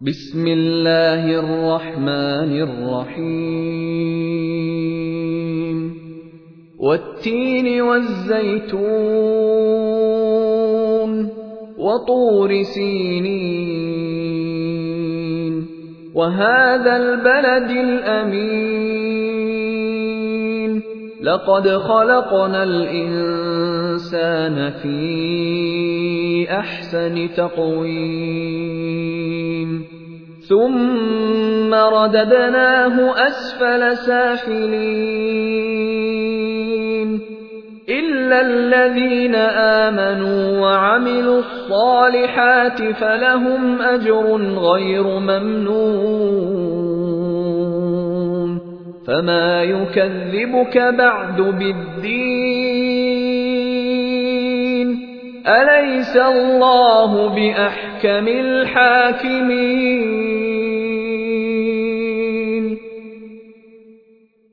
بسم الله الرحمن الرحيم والتين والزيتون وطور سينين وهذا البلد الأمين لقد خلقنا الإنسان في أحسن تقويم ثم رددناه أسفل سافلين إلا الذين آمنوا وعملوا الصالحات فلهم أجر غير ممنون فما يكذبك بعد بالدين أليس الله بأحكم الحاكمين